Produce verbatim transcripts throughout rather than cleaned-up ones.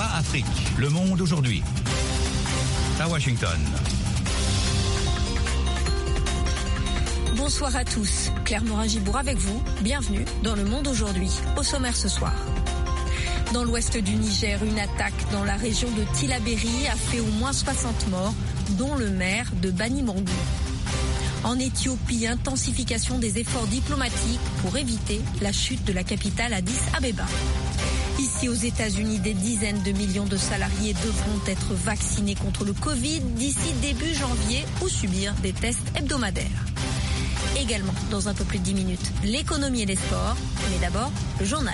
V O A Afrique. Le monde aujourd'hui. À Washington. Bonsoir à tous. Claire Morin-Gibour avec vous. Bienvenue dans Le Monde aujourd'hui. Au sommaire ce soir. Dans l'ouest du Niger, une attaque dans la région de Tillabéri a fait au moins soixante morts, dont le maire de Bani-Bangou. En Éthiopie, intensification des efforts diplomatiques pour éviter la chute de la capitale Addis Abeba. Ici aux États-Unis, des dizaines de millions de salariés devront être vaccinés contre le Covid d'ici début janvier ou subir des tests hebdomadaires. Également, dans un peu plus de dix minutes, l'économie et les sports. Mais d'abord, le journal.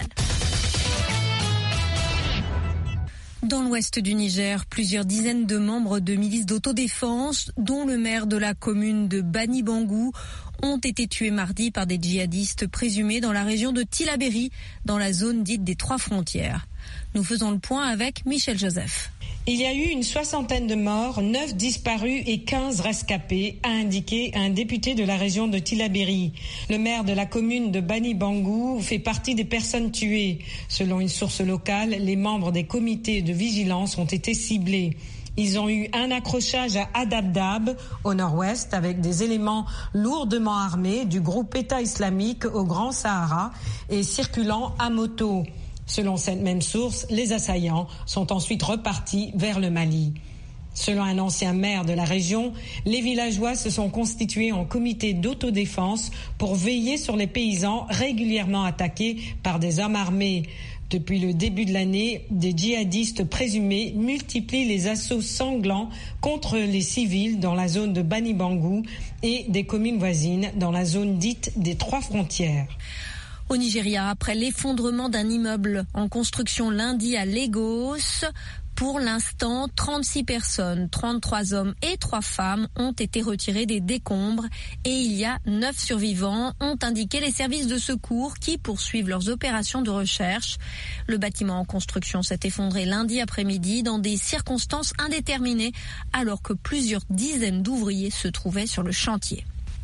Dans l'ouest du Niger, plusieurs dizaines de membres de milices d'autodéfense, dont le maire de la commune de Bani-Bangou, ont été tués mardi par des djihadistes présumés dans la région de Tillabéri, dans la zone dite des Trois Frontières. Nous faisons le point avec Michel Joseph. Il y a eu une soixantaine de morts, neuf disparus et quinze rescapés, a indiqué un député de la région de Tillabéri. Le maire de la commune de Bani-Bangou fait partie des personnes tuées. Selon une source locale, les membres des comités de vigilance ont été ciblés. Ils ont eu un accrochage à Adabdab, au nord-ouest, avec des éléments lourdement armés du groupe État islamique au Grand Sahara et circulant à moto. Selon cette même source, les assaillants sont ensuite repartis vers le Mali. Selon un ancien maire de la région, les villageois se sont constitués en comité d'autodéfense pour veiller sur les paysans régulièrement attaqués par des hommes armés. Depuis le début de l'année, des djihadistes présumés multiplient les assauts sanglants contre les civils dans la zone de Bani-Bangou et des communes voisines dans la zone dite des Trois Frontières. Au Nigeria, après l'effondrement d'un immeuble en construction lundi à Lagos, pour l'instant, trente-six personnes, trente-trois hommes et trois femmes ont été retirées des décombres et il y a neuf survivants, ont indiqué les services de secours qui poursuivent leurs opérations de recherche. Le bâtiment en construction s'est effondré lundi après-midi dans des circonstances indéterminées alors que plusieurs dizaines d'ouvriers se trouvaient sur le chantier.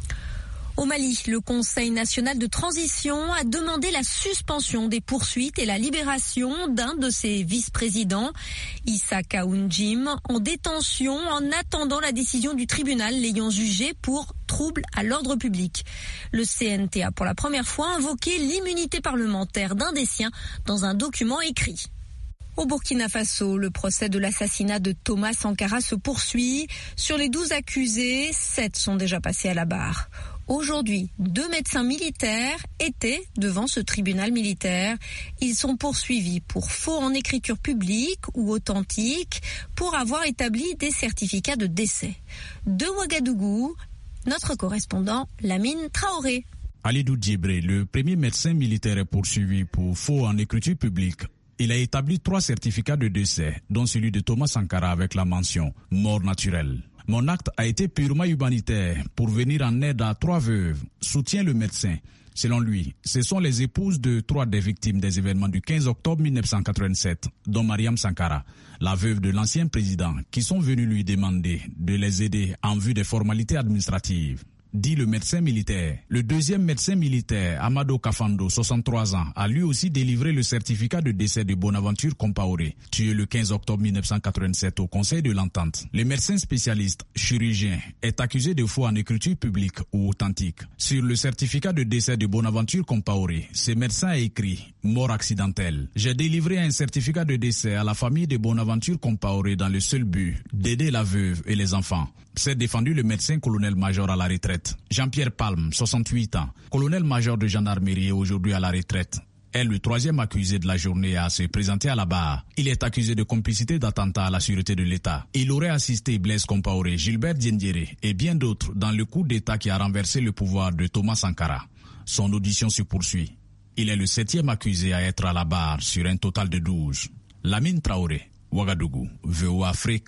Au Mali, le Conseil national de transition a demandé la suspension des poursuites et la libération d'un de ses vice-présidents, Issa Kaounjim, en détention en attendant la décision du tribunal l'ayant jugé pour trouble à l'ordre public. Le C N T a pour la première fois invoqué l'immunité parlementaire d'un des siens dans un document écrit. Au Burkina Faso, le procès de l'assassinat de Thomas Sankara se poursuit. Sur les douze accusés, sept sont déjà passés à la barre. Aujourd'hui, deux médecins militaires étaient devant ce tribunal militaire. Ils sont poursuivis pour faux en écriture publique ou authentique pour avoir établi des certificats de décès. De Ouagadougou, notre correspondant Lamine Traoré. Alidou Djibré, le premier médecin militaire est poursuivi pour faux en écriture publique. Il a établi trois certificats de décès, dont celui de Thomas Sankara avec la mention « mort naturelle ». Mon acte a été purement humanitaire pour venir en aide à trois veuves, soutient le médecin. Selon lui, ce sont les épouses de trois des victimes des événements du quinze octobre mille neuf cent quatre-vingt-sept, dont Mariam Sankara, la veuve de l'ancien président, qui sont venues lui demander de les aider en vue des formalités administratives. Dit le médecin militaire. Le deuxième médecin militaire, Amado Kafando, soixante-trois ans, a lui aussi délivré le certificat de décès de Bonaventure Compaoré, tué le quinze octobre mille neuf cent quatre-vingt-sept au Conseil de l'Entente. Le médecin spécialiste, chirurgien, est accusé de faux en écriture publique ou authentique. Sur le certificat de décès de Bonaventure Compaoré, ce médecin a écrit « mort accidentelle ». J'ai délivré un certificat de décès à la famille de Bonaventure Compaoré dans le seul but d'aider la veuve et les enfants. S'est défendu le médecin colonel-major à la retraite. Jean-Pierre Palme, soixante-huit ans, colonel-major de gendarmerie, est aujourd'hui à la retraite. Est le troisième accusé de la journée à se présenter à la barre. Il est accusé de complicité d'attentat à la sûreté de l'État. Il aurait assisté Blaise Compaoré, Gilbert Diendéré et bien d'autres dans le coup d'État qui a renversé le pouvoir de Thomas Sankara. Son audition se poursuit. Il est le septième accusé à être à la barre sur un total de douze. Lamine Traoré, Ouagadougou, V O A Afrique.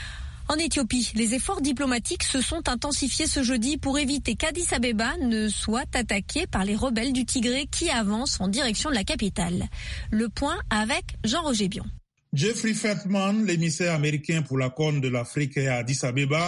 En Éthiopie, les efforts diplomatiques se sont intensifiés ce jeudi pour éviter qu'Addis Abeba ne soit attaqué par les rebelles du Tigré qui avancent en direction de la capitale. Le point avec Jean-Roger Bion. Jeffrey Feltman, l'émissaire américain pour la Corne de l'Afrique, est à Addis Abeba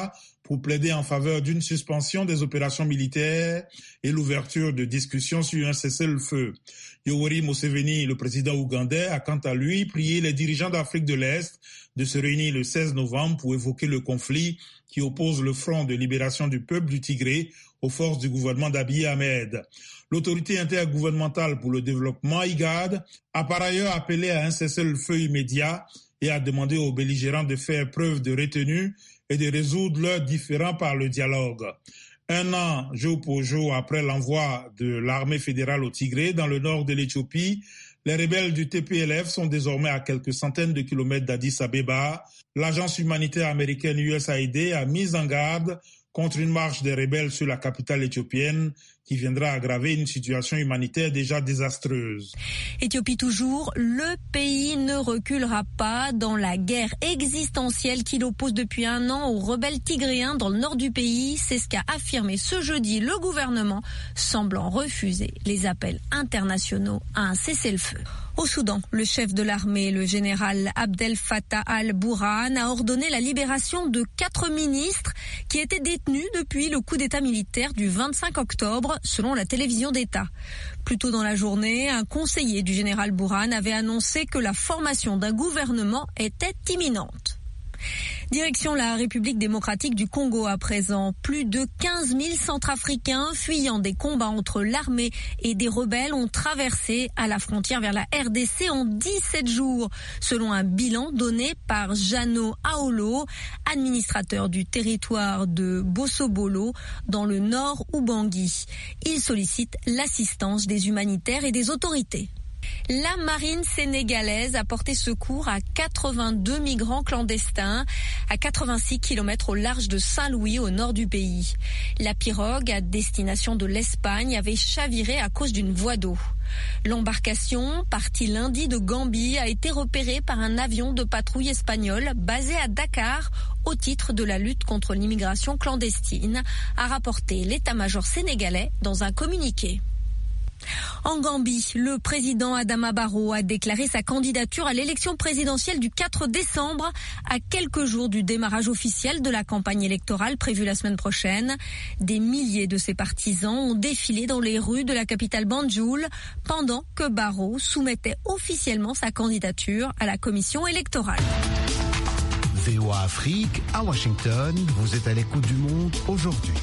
pour plaider en faveur d'une suspension des opérations militaires et l'ouverture de discussions sur un cessez-le-feu. Yoweri Museveni, le président ougandais, a quant à lui prié les dirigeants d'Afrique de l'Est de se réunir le seize novembre pour évoquer le conflit qui oppose le Front de libération du peuple du Tigré aux forces du gouvernement d'Abiy Ahmed. L'autorité intergouvernementale pour le développement, I G A D, a par ailleurs appelé à un cessez-le-feu immédiat et a demandé aux belligérants de faire preuve de retenue et de résoudre leurs différends par le dialogue. Un an, jour pour jour, après l'envoi de l'armée fédérale au Tigré, dans le nord de l'Éthiopie, les rebelles du T P L F sont désormais à quelques centaines de kilomètres d'Addis Abeba. L'agence humanitaire américaine U S A I D a mis en garde contre une marche des rebelles sur la capitale éthiopienne qui viendra aggraver une situation humanitaire déjà désastreuse. Éthiopie toujours, le pays ne reculera pas dans la guerre existentielle qui l'oppose depuis un an aux rebelles tigréens dans le nord du pays. C'est ce qu'a affirmé ce jeudi le gouvernement, semblant refuser les appels internationaux à un cessez-le-feu. Au Soudan, le chef de l'armée, le général Abdel Fattah al-Burhan, a ordonné la libération de quatre ministres qui étaient détenus depuis le coup d'État militaire du vingt-cinq octobre, selon la télévision d'État. Plus tôt dans la journée, un conseiller du général Burhan avait annoncé que la formation d'un gouvernement était imminente. Direction la République démocratique du Congo à présent. Plus de quinze mille Centrafricains fuyant des combats entre l'armée et des rebelles ont traversé à la frontière vers la R D C en dix-sept jours, selon un bilan donné par Jano Aolo, administrateur du territoire de Bossobolo dans le nord Ubangui. Il sollicite l'assistance des humanitaires et des autorités. La marine sénégalaise a porté secours à quatre-vingt-deux migrants clandestins à quatre-vingt-six kilomètres au large de Saint-Louis au nord du pays. La pirogue à destination de l'Espagne avait chaviré à cause d'une voie d'eau. L'embarcation, partie lundi de Gambie, a été repérée par un avion de patrouille espagnol basé à Dakar au titre de la lutte contre l'immigration clandestine, a rapporté l'état-major sénégalais dans un communiqué. En Gambie, le président Adama Barrow a déclaré sa candidature à l'élection présidentielle du quatre décembre, à quelques jours du démarrage officiel de la campagne électorale prévue la semaine prochaine. Des milliers de ses partisans ont défilé dans les rues de la capitale Banjul pendant que Barrow soumettait officiellement sa candidature à la commission électorale. V O A Afrique, à Washington, vous êtes à l'écoute du monde aujourd'hui.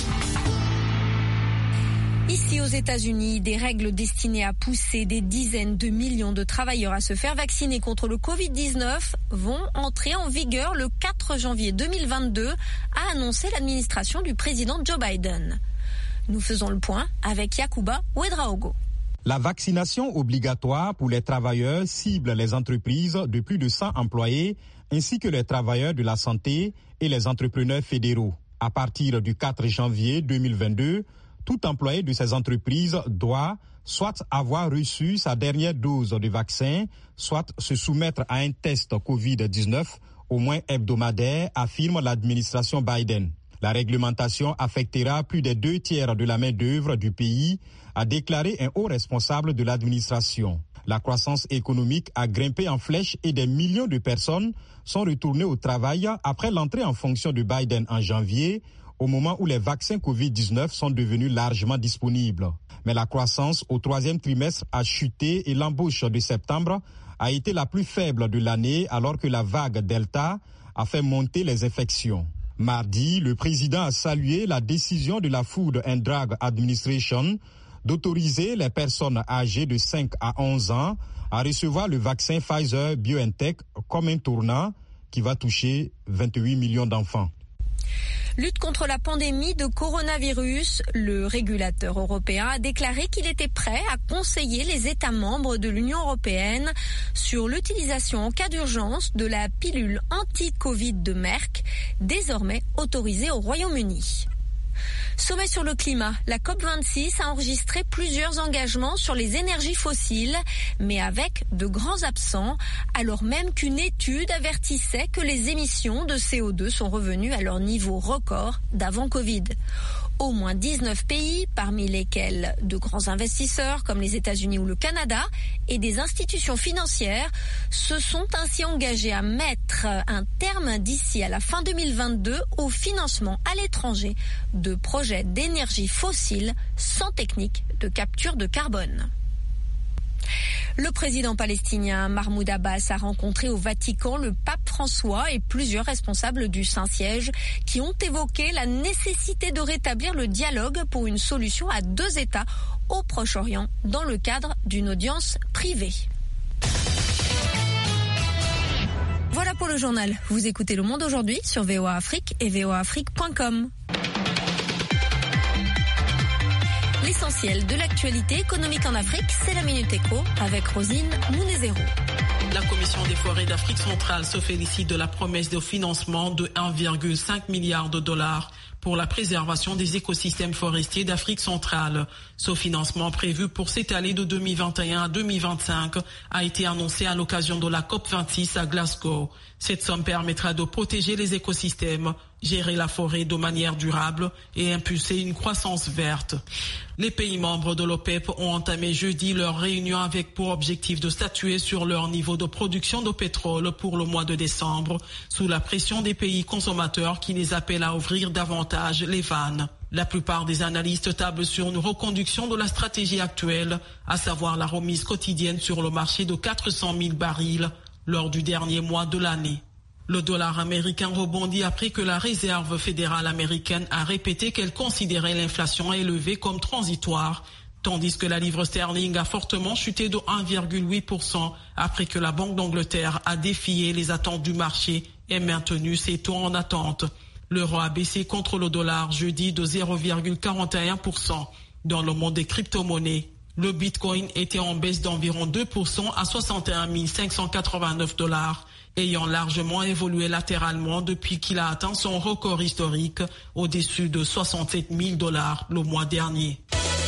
Ici aux États-Unis, des règles destinées à pousser des dizaines de millions de travailleurs à se faire vacciner contre le covid dix-neuf vont entrer en vigueur le quatre janvier deux mille vingt-deux, a annoncé l'administration du président Joe Biden. Nous faisons le point avec Yacouba Ouedraogo. La vaccination obligatoire pour les travailleurs cible les entreprises de plus de cent employés ainsi que les travailleurs de la santé et les entrepreneurs fédéraux. À partir du quatre janvier deux mille vingt-deux, tout employé de ces entreprises doit soit avoir reçu sa dernière dose de vaccin, soit se soumettre à un test covid dix-neuf au moins hebdomadaire, affirme l'administration Biden. La réglementation affectera plus des deux tiers de la main-d'œuvre du pays, a déclaré un haut responsable de l'administration. La croissance économique a grimpé en flèche et des millions de personnes sont retournées au travail après l'entrée en fonction de Biden en janvier, au moment où les vaccins covid dix-neuf sont devenus largement disponibles. Mais la croissance au troisième trimestre a chuté et l'embauche de septembre a été la plus faible de l'année alors que la vague Delta a fait monter les infections. Mardi, le président a salué la décision de la Food and Drug Administration d'autoriser les personnes âgées de cinq à onze ans à recevoir le vaccin Pfizer-BioNTech comme un tournant qui va toucher vingt-huit millions d'enfants. Lutte contre la pandémie de coronavirus, le régulateur européen a déclaré qu'il était prêt à conseiller les États membres de l'Union européenne sur l'utilisation en cas d'urgence de la pilule anti-Covid de Merck, désormais autorisée au Royaume-Uni. Sommet sur le climat, la COP vingt-six a enregistré plusieurs engagements sur les énergies fossiles, mais avec de grands absents, alors même qu'une étude avertissait que les émissions de C O deux sont revenues à leur niveau record d'avant Covid. Au moins dix-neuf pays, parmi lesquels de grands investisseurs comme les États-Unis ou le Canada et des institutions financières, se sont ainsi engagés à mettre un terme d'ici à la fin deux mille vingt-deux au financement à l'étranger de projets d'énergie fossile sans technique de capture de carbone. Le président palestinien Mahmoud Abbas a rencontré au Vatican le pape François et plusieurs responsables du Saint-Siège qui ont évoqué la nécessité de rétablir le dialogue pour une solution à deux États au Proche-Orient dans le cadre d'une audience privée. Voilà pour le journal. Vous écoutez Le Monde aujourd'hui sur V O A Afrique et v o a afrique point com. L'essentiel de l'actualité économique en Afrique, c'est la Minute Éco avec Rosine Mounezero. La Commission des forêts d'Afrique centrale se félicite de la promesse de financement de un virgule cinq milliard de dollars pour la préservation des écosystèmes forestiers d'Afrique centrale. Ce financement prévu pour s'étaler de deux mille vingt et un à deux mille vingt-cinq a été annoncé à l'occasion de la COP vingt-six à Glasgow. Cette somme permettra de protéger les écosystèmes, gérer la forêt de manière durable et impulser une croissance verte. Les pays membres de l'OPEP ont entamé jeudi leur réunion avec pour objectif de statuer sur leur niveau de production de pétrole pour le mois de décembre, sous la pression des pays consommateurs qui les appellent à ouvrir davantage les vannes. La plupart des analystes tablent sur une reconduction de la stratégie actuelle, à savoir la remise quotidienne sur le marché de quatre cent mille barils lors du dernier mois de l'année. Le dollar américain rebondit après que la Réserve fédérale américaine a répété qu'elle considérait l'inflation élevée comme transitoire, tandis que la livre sterling a fortement chuté de un virgule huit pour cent après que la Banque d'Angleterre a défié les attentes du marché et maintenu ses taux en attente. L'euro a baissé contre le dollar jeudi de zéro virgule quarante et un pour cent. Dans le monde des crypto-monnaies, le Bitcoin était en baisse d'environ deux pour cent à soixante et un mille cinq cent quatre-vingt-neuf dollars, ayant largement évolué latéralement depuis qu'il a atteint son record historique au-dessus de soixante-sept mille dollars le mois dernier.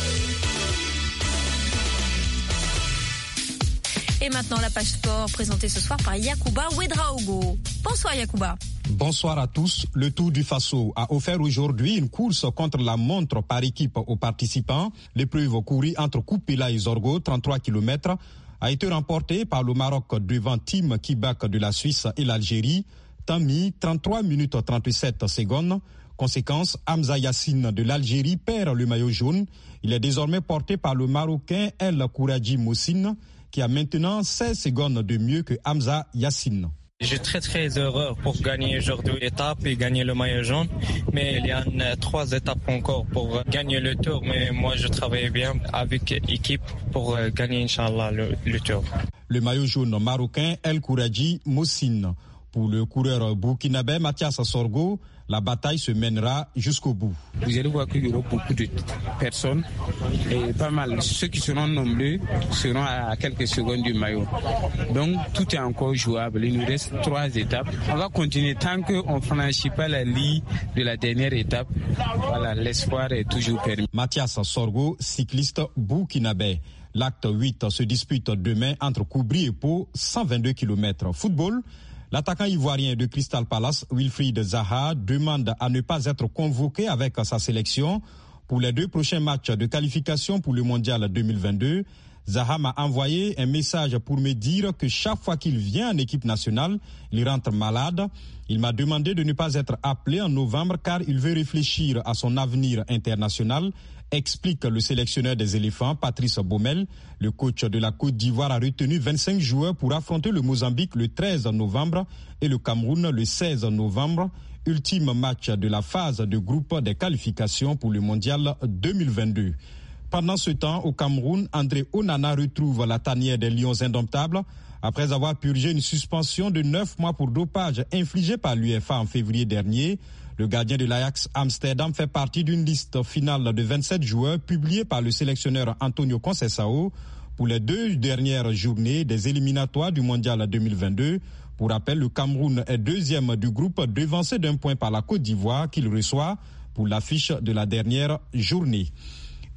Et maintenant la page sport présentée ce soir par Yacouba Ouedraogo. Bonsoir Yacouba. Bonsoir à tous. Le Tour du Faso a offert aujourd'hui une course contre la montre par équipe aux participants. L'épreuve courue entre Koupila et Zorgo, trente-trois kilomètres, a été remportée par le Maroc devant Tim Kibak de la Suisse et l'Algérie. Temps mis trente-trois minutes trente-sept secondes. Conséquence, Hamza Yassine de l'Algérie perd le maillot jaune. Il est désormais porté par le Marocain El Kouradji Moussine, qui a maintenant seize secondes de mieux que Hamza Yassine. Je suis très très heureux pour gagner aujourd'hui l'étape et gagner le maillot jaune, mais il y a une, trois étapes encore pour gagner le tour, mais moi je travaille bien avec l'équipe pour gagner Inch'Allah le, le tour. Le maillot jaune marocain El Kouradji Moussine. Pour le coureur burkinabé Mathias Sorgo, la bataille se mènera jusqu'au bout. Vous allez voir qu'il y aura beaucoup de personnes et pas mal. Ceux qui seront nombreux seront à quelques secondes du maillot. Donc tout est encore jouable. Il nous reste trois étapes. On va continuer tant qu'on ne franchit pas la ligne de la dernière étape. Voilà, l'espoir est toujours permis. Mathias Sorgo, cycliste burkinabé. L'acte huit se dispute demain entre Koubri et Pau, cent vingt-deux kilomètres. Football. L'attaquant ivoirien de Crystal Palace, Wilfried Zaha, demande à ne pas être convoqué avec sa sélection pour les deux prochains matchs de qualification pour le Mondial deux mille vingt-deux. Zaha m'a envoyé un message pour me dire que chaque fois qu'il vient en équipe nationale, il rentre malade. Il m'a demandé de ne pas être appelé en novembre car il veut réfléchir à son avenir international, explique le sélectionneur des éléphants, Patrice Baumel. Le coach de la Côte d'Ivoire a retenu vingt-cinq joueurs pour affronter le Mozambique le treize novembre et le Cameroun le seize novembre. Ultime match de la phase de groupe des qualifications pour le Mondial deux mille vingt-deux. Pendant ce temps, au Cameroun, André Onana retrouve la tanière des Lions indomptables après avoir purgé une suspension de neuf mois pour dopage infligée par l'U F A en février dernier. Le gardien de l'Ajax Amsterdam fait partie d'une liste finale de vingt-sept joueurs publiée par le sélectionneur Antonio Conceição pour les deux dernières journées des éliminatoires du Mondial deux mille vingt-deux. Pour rappel, le Cameroun est deuxième du groupe, devancé d'un point par la Côte d'Ivoire qu'il reçoit pour l'affiche de la dernière journée.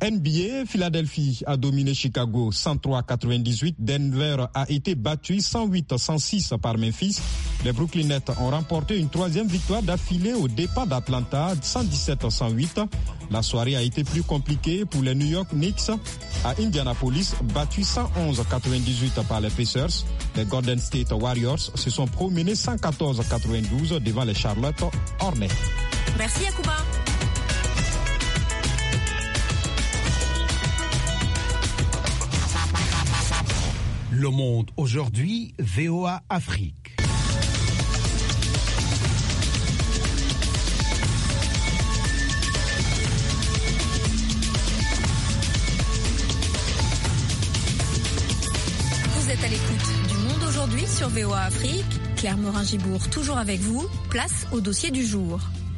N B A, Philadelphie a dominé Chicago cent trois à quatre-vingt-dix-huit. Denver a été battu cent huit à cent six par Memphis. Les Brooklyn Nets ont remporté une troisième victoire d'affilée aux dépens d'Atlanta, cent dix-sept à cent huit. La soirée a été plus compliquée pour les New York Knicks à Indianapolis, battu cent onze à quatre-vingt-dix-huit par les Pacers. Les Golden State Warriors se sont promenés cent quatorze à quatre-vingt-douze devant les Charlotte Hornets. Merci Yacouba. Le Monde aujourd'hui, V O A Afrique. Vous êtes à l'écoute du Monde aujourd'hui sur V O A Afrique. Claire Morin-Gibourg toujours avec vous. Place au dossier du jour.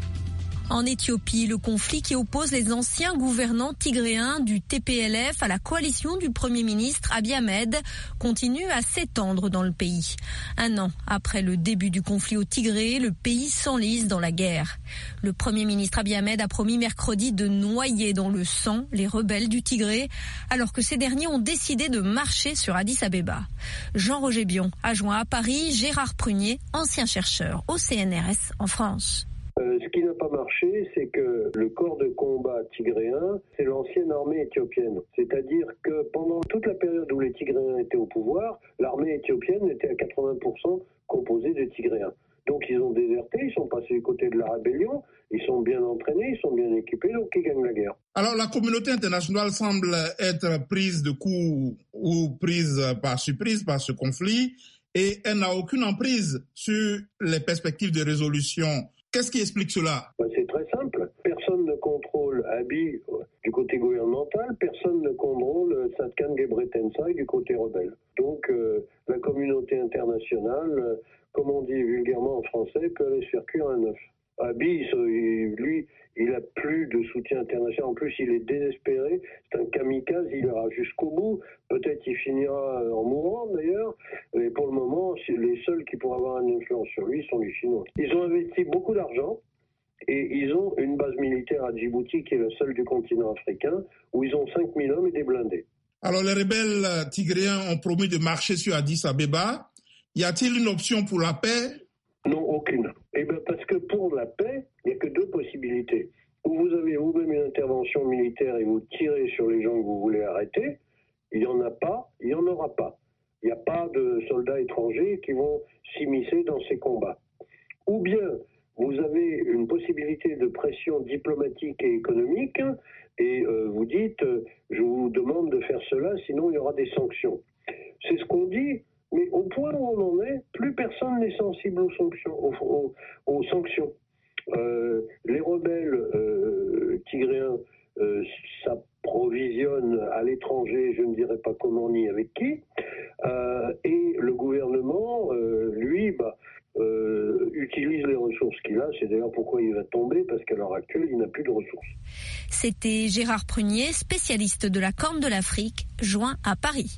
En Éthiopie, le conflit qui oppose les anciens gouvernants tigréens du T P L F à la coalition du Premier ministre Abiy Ahmed continue à s'étendre dans le pays. Un an après le début du conflit au Tigré, le pays s'enlise dans la guerre. Le Premier ministre Abiy Ahmed a promis mercredi de noyer dans le sang les rebelles du Tigré, alors que ces derniers ont décidé de marcher sur Addis Abeba. Jean-Roger Bion a joint à Paris Gérard Prunier, ancien chercheur au C N R S en France. Euh, ce qui n'a pas marché, c'est que le corps de combat tigréen, c'est l'ancienne armée éthiopienne. C'est-à-dire que pendant toute la période où les Tigréens étaient au pouvoir, l'armée éthiopienne était à quatre-vingts pour cent composée de Tigréens. Donc ils ont déserté, ils sont passés du côté de la rébellion, ils sont bien entraînés, ils sont bien équipés, donc ils gagnent la guerre. Alors la communauté internationale semble être prise de coup ou prise par surprise par ce conflit et elle n'a aucune emprise sur les perspectives de résolution. Qu'est-ce qui explique cela ? Ben, c'est très simple. Personne ne contrôle Abiy du côté gouvernemental, personne ne contrôle Satkan Gebretensai du côté rebelle. Donc euh, la communauté internationale, euh, comme on dit vulgairement en français, peut aller se faire cuire un œuf. Abiy, lui, il n'a plus de soutien international. En plus, il est désespéré. C'est un kamikaze. Il ira jusqu'au bout. Peut-être il finira en mourant, d'ailleurs. Mais pour le moment, les seuls qui pourraient avoir une influence sur lui sont les Chinois. Ils ont investi beaucoup d'argent et ils ont une base militaire à Djibouti, qui est la seule du continent africain, où ils ont cinq mille hommes et des blindés. Alors, les rebelles tigréens ont promis de marcher sur Addis Abeba. Y a-t-il une option pour la paix ? Non, aucune. Eh bien, parce que pour la paix, il n'y a que deux possibilités. Ou vous avez vous-même une intervention militaire et vous tirez sur les gens que vous voulez arrêter. Il n'y en a pas, il n'y en aura pas. Il n'y a pas de soldats étrangers qui vont s'immiscer dans ces combats. Ou bien, vous avez une possibilité de pression diplomatique et économique et euh, vous dites, euh, je vous demande de faire cela, sinon il y aura des sanctions. C'est ce qu'on dit. Mais au point où on en est, plus personne n'est sensible aux sanctions. Aux, aux, aux sanctions. Euh, les rebelles euh, tigréens euh, s'approvisionnent à l'étranger, je ne dirais pas comment ni avec qui, euh, et le gouvernement, euh, lui, bah, euh, utilise les ressources qu'il a. C'est d'ailleurs pourquoi il va tomber, parce qu'à l'heure actuelle, il n'a plus de ressources. C'était Gérard Prunier, spécialiste de la Corne de l'Afrique, joint à Paris.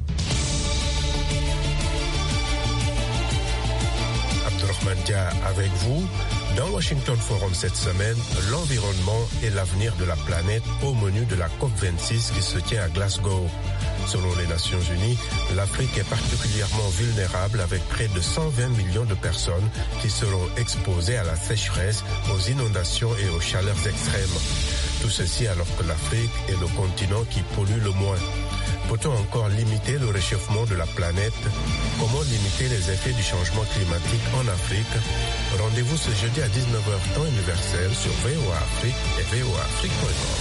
Dia avec vous. Dans Washington Forum cette semaine, l'environnement et l'avenir de la planète au menu de la COP vingt-six qui se tient à Glasgow. Selon les Nations Unies, l'Afrique est particulièrement vulnérable avec près de cent vingt millions de personnes qui seront exposées à la sécheresse, aux inondations et aux chaleurs extrêmes. Tout ceci alors que l'Afrique est le continent qui pollue le moins. Peut-on encore limiter le réchauffement de la planète ? Comment limiter les effets du changement climatique en Afrique ? Rendez-vous ce jeudi à dix-neuf heures temps universel sur V O A Afrique et V O A Afrique point com.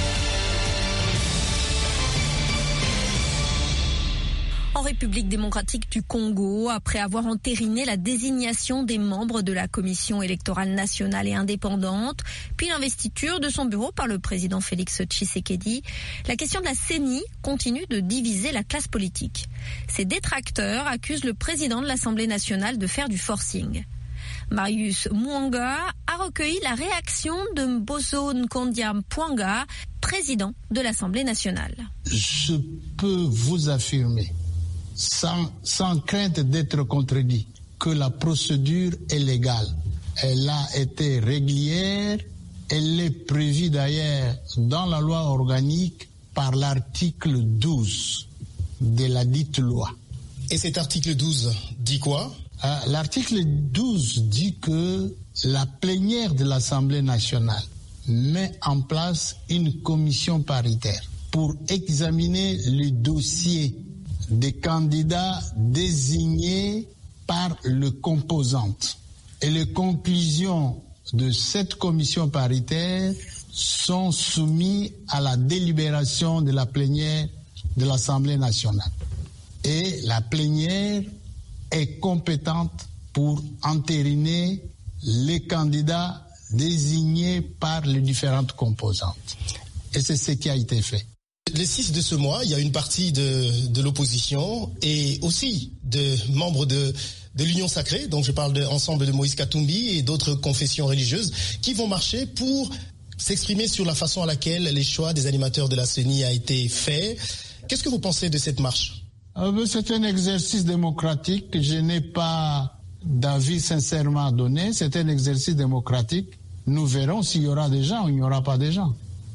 En République démocratique du Congo, après avoir entériné la désignation des membres de la Commission électorale nationale et indépendante, puis l'investiture de son bureau par le président Félix Tshisekedi, la question de la C E N I continue de diviser la classe politique. Ses détracteurs accusent le président de l'Assemblée nationale de faire du forcing. Marius Mwanga a recueilli la réaction de Mbozo Nkondia-Pwanga, président de l'Assemblée nationale. Je peux vous affirmer, sans, sans crainte d'être contredit, que la procédure est légale. Elle a été régulière Elle est prévue d'ailleurs dans la loi organique par l'article douze de la dite loi. Et cet article douze dit quoi ? euh, L'article douze dit que la plénière de l'Assemblée nationale met en place une commission paritaire pour examiner le dossier des candidats désignés par le composante. Et les conclusions de cette commission paritaire sont soumises à la délibération de la plénière de l'Assemblée nationale. Et la plénière est compétente pour entériner les candidats désignés par les différentes composantes. Et c'est ce qui a été fait. Le six de ce mois, il y a une partie de, de l'opposition et aussi de membres de, de l'Union sacrée, donc je parle de l'ensemble de Moïse Katumbi et d'autres confessions religieuses, qui vont marcher pour s'exprimer sur la façon à laquelle les choix des animateurs de la C E N I a été fait. Qu'est-ce que vous pensez de cette marche ? euh, C'est un exercice démocratique. Je n'ai pas d'avis sincèrement à donner. C'est un exercice démocratique. Nous verrons s'il y aura des gens ou il n'y aura pas des gens.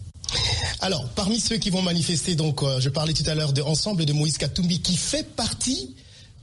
Alors, parmi ceux qui vont manifester, donc, euh, je parlais tout à l'heure de Ensemble de Moïse Katumbi, qui fait partie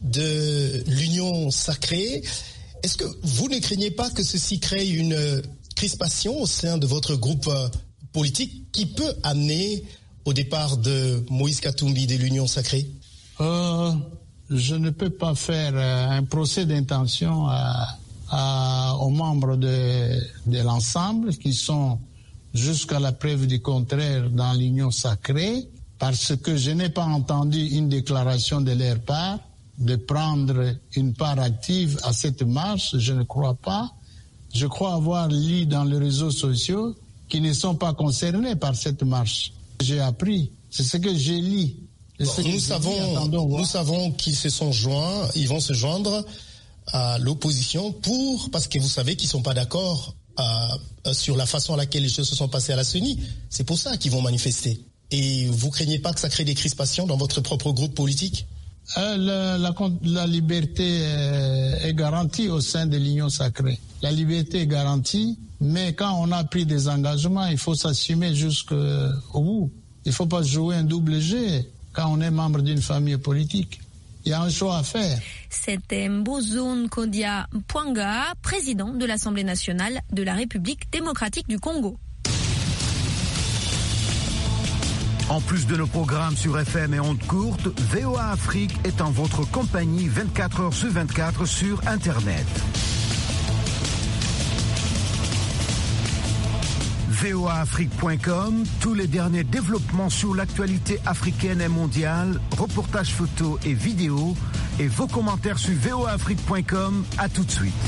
de l'Union sacrée. Est-ce que vous ne craignez pas que ceci crée une euh, crispation au sein de votre groupe euh, politique qui peut amener au départ de Moïse Katumbi de l'Union sacrée ? euh, Je ne peux pas faire euh, un procès d'intention à, à, aux membres de, de l'ensemble qui sont jusqu'à la preuve du contraire dans l'Union sacrée, parce que je n'ai pas entendu une déclaration de leur part de prendre une part active à cette marche. Je ne crois pas. Je crois avoir lu dans les réseaux sociaux qu'ils ne sont pas concernés par cette marche. J'ai appris. C'est ce que j'ai lu. Bon, nous savons, nous savons qu'ils se sont joints, ils vont se joindre à l'opposition pour, parce que vous savez qu'ils ne sont pas d'accord Euh, sur la façon à laquelle les choses se sont passées à la C E N I. C'est pour ça qu'ils vont manifester. Et vous craignez pas que ça crée des crispations dans votre propre groupe politique ? euh, la, la, la liberté euh, est garantie au sein de l'Union sacrée. La liberté est garantie, mais quand on a pris des engagements, il faut s'assumer jusqu'au bout. Il ne faut pas jouer un double jeu quand on est membre d'une famille politique. Il y a un choix à faire. C'était Mbozo Nkodia Pwanga, président de l'Assemblée nationale de la République démocratique du Congo. En plus de nos programmes sur F M et ondes courtes, V O A Afrique est en votre compagnie vingt-quatre heures sur vingt-quatre sur Internet. V O A Afrique point com, tous les derniers développements sur l'actualité africaine et mondiale, reportages photos et vidéos, et vos commentaires sur V O A Afrique point com. À tout de suite.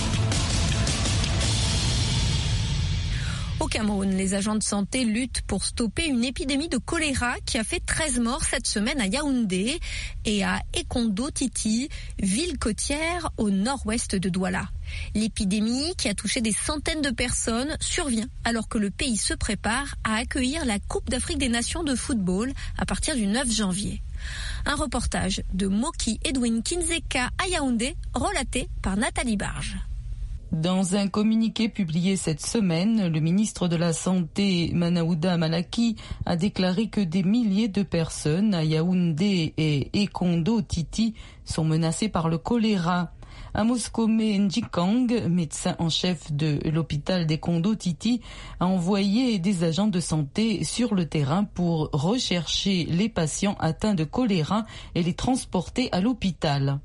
Au Cameroun, les agents de santé luttent pour stopper une épidémie de choléra qui a fait treize morts cette semaine à Yaoundé et à Ekondo-Titi, ville côtière au nord-ouest de Douala. L'épidémie, qui a touché des centaines de personnes, survient alors que le pays se prépare à accueillir la Coupe d'Afrique des Nations de football à partir du neuf janvier. Un reportage de Moki Edwin Kinzeka à Yaoundé, relaté par Nathalie Barge. Dans un communiqué publié cette semaine, le ministre de la Santé, Manaouda Malaki, a déclaré que des milliers de personnes à Yaoundé et Ekondo-Titi sont menacées par le choléra. Amos Kome Njikang, médecin en chef de l'hôpital d'Ekondo-Titi, a envoyé des agents de santé sur le terrain pour rechercher les patients atteints de choléra et les transporter à l'hôpital.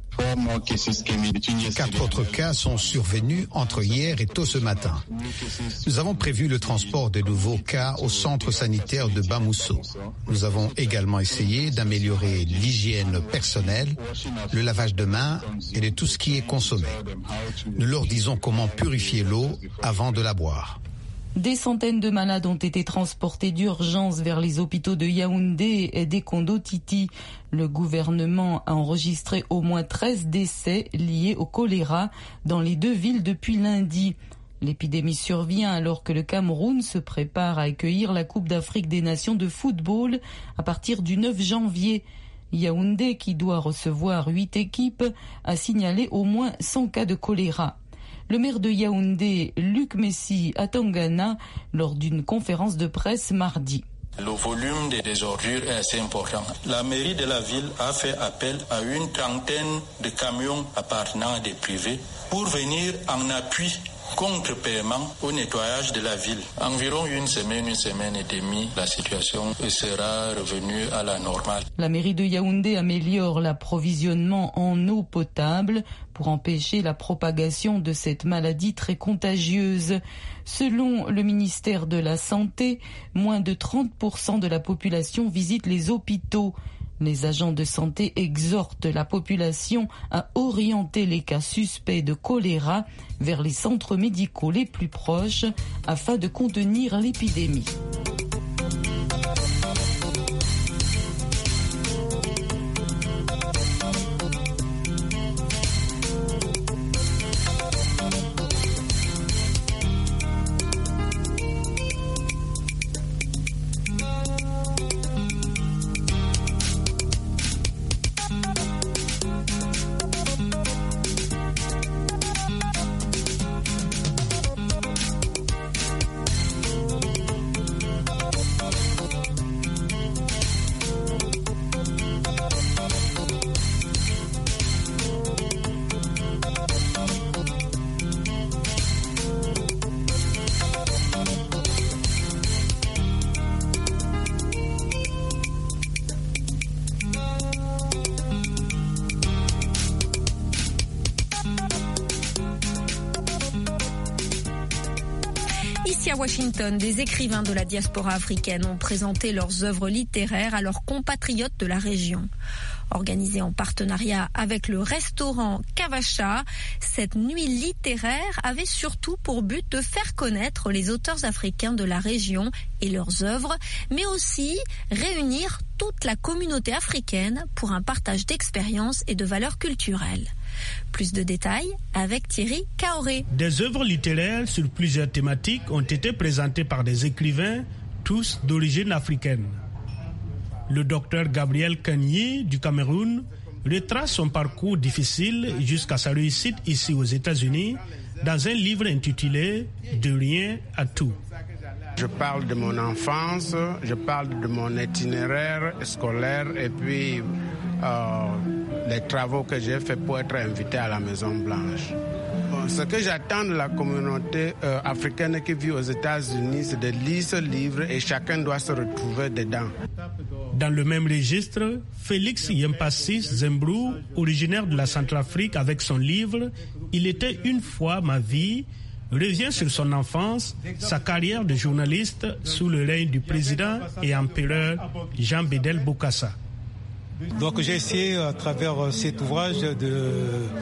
Quatre autres cas sont survenus entre hier et tôt ce matin. Nous avons prévu le transport de nouveaux cas au centre sanitaire de Bamousso. Nous avons également essayé d'améliorer l'hygiène personnelle, le lavage de mains et de tout ce qui est consommé. Nous leur disons comment purifier l'eau avant de la boire. Des centaines de malades ont été transportés d'urgence vers les hôpitaux de Yaoundé et d'Ekondo-Titi. Le gouvernement a enregistré au moins treize décès liés au choléra dans les deux villes depuis lundi. L'épidémie survient alors que le Cameroun se prépare à accueillir la Coupe d'Afrique des Nations de football à partir du neuf janvier. Yaoundé, qui doit recevoir huit équipes, a signalé au moins cent cas de choléra. Le maire de Yaoundé, Luc Messi, à Tangana, lors d'une conférence de presse mardi. Le volume des ordures est assez important. La mairie de la ville a fait appel à une trentaine de camions appartenant à des privés pour venir en appui contre-paiement au nettoyage de la ville. Environ une semaine, une semaine et demie, la situation sera revenue à la normale. La mairie de Yaoundé améliore l'approvisionnement en eau potable pour empêcher la propagation de cette maladie très contagieuse. Selon le ministère de la Santé, moins de trente pour cent de la population visite les hôpitaux. Les agents de santé exhortent la population à orienter les cas suspects de choléra vers les centres médicaux les plus proches afin de contenir l'épidémie. Ici à Washington, des écrivains de la diaspora africaine ont présenté leurs œuvres littéraires à leurs compatriotes de la région. Organisée en partenariat avec le restaurant Kavacha, cette nuit littéraire avait surtout pour but de faire connaître les auteurs africains de la région et leurs œuvres, mais aussi réunir toute la communauté africaine pour un partage d'expériences et de valeurs culturelles. Plus de détails avec Thierry Kaoré. Des œuvres littéraires sur plusieurs thématiques ont été présentées par des écrivains, tous d'origine africaine. Le docteur Gabriel Kanye du Cameroun retrace son parcours difficile jusqu'à sa réussite ici aux États-Unis dans un livre intitulé « De rien à tout ». Je parle de mon enfance, je parle de mon itinéraire scolaire et puis euh, les travaux que j'ai faits pour être invité à la Maison Blanche. Bon, ce que j'attends de la communauté euh, africaine qui vit aux États-Unis, c'est de lire ce livre et chacun doit se retrouver dedans. Dans le même registre, Félix Yempassis Zembrou, originaire de la Centrafrique avec son livre « Il était une fois ma vie », revient sur son enfance, sa carrière de journaliste sous le règne du président et empereur Jean Bédel Bokassa. Donc j'ai essayé à travers cet ouvrage de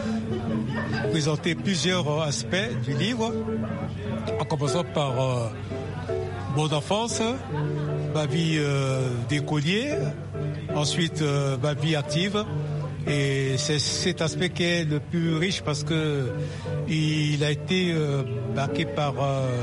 présenter plusieurs aspects du livre, en commençant par euh, mon enfance, ma vie euh, d'écolier, ensuite euh, ma vie active. Et c'est cet aspect qui est le plus riche parce que il a été euh, marqué par euh,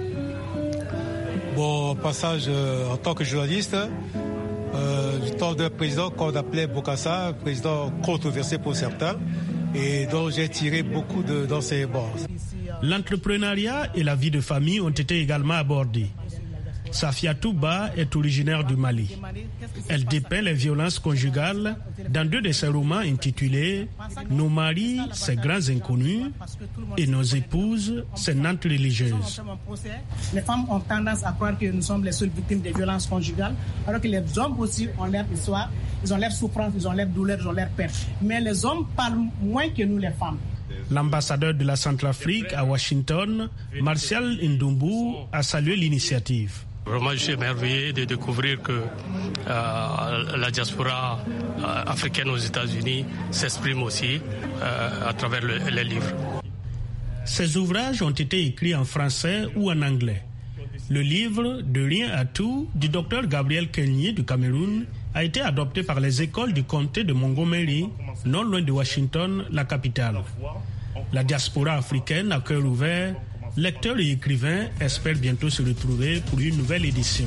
mon passage euh, en tant que journaliste euh, du temps d'un président qu'on appelait Bokassa, président controversé pour certains, et dont j'ai tiré beaucoup de d'enseignements. L'entrepreneuriat et la vie de famille ont été également abordés. Safiatou Ba est originaire du Mali. Elle dépeint les violences conjugales dans deux de ses romans intitulés « Nos maris, ces grands inconnus » et « Nos épouses, ces nantes religieuses ». Les femmes ont tendance à croire que nous sommes les seules victimes des violences conjugales, alors que les hommes aussi ont leur histoire, ils ont leur souffrance, ils ont leur douleur, ils ont leur peine. Mais les hommes parlent moins que nous les femmes. L'ambassadeur de la Centrafrique à Washington, Martial Ndumbu, a salué l'initiative. Vraiment, je suis émerveillé de découvrir que euh, la diaspora euh, africaine aux États-Unis s'exprime aussi euh, à travers le, les livres. Ces ouvrages ont été écrits en français ou en anglais. Le livre « De rien à tout » du docteur Gabriel Kanye du Cameroun a été adopté par les écoles du comté de Montgomery, non loin de Washington, la capitale. La diaspora africaine à cœur ouvert, lecteurs et écrivains espèrent bientôt se retrouver pour une nouvelle édition.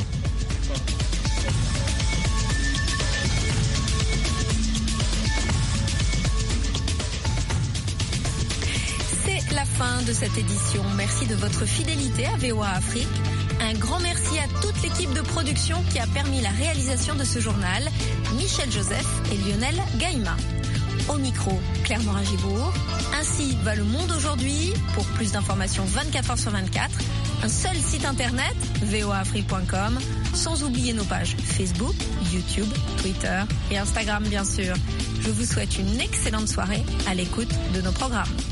C'est la fin de cette édition. Merci de votre fidélité à V O A Afrique. Un grand merci à toute l'équipe de production qui a permis la réalisation de ce journal, Michel Joseph et Lionel Gaïma. Au micro, Claire Morin-Gibourg. Ainsi va le monde aujourd'hui. Pour plus d'informations vingt-quatre heures sur vingt-quatre, un seul site internet, v o a afrique point com, sans oublier nos pages Facebook, YouTube, Twitter et Instagram bien sûr. Je vous souhaite une excellente soirée à l'écoute de nos programmes.